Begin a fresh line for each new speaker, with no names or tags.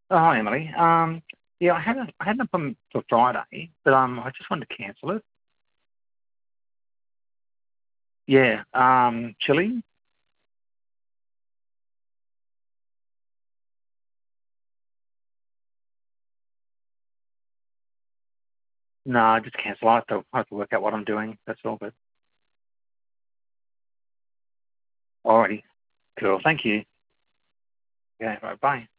Oh, hi, Emily. Yeah, I had an appointment for Friday, but I just wanted to cancel it. Yeah, chili? No, just cancel. I have to work out what I'm doing. That's all. But alrighty, cool. Thank you. Yeah, right. Bye.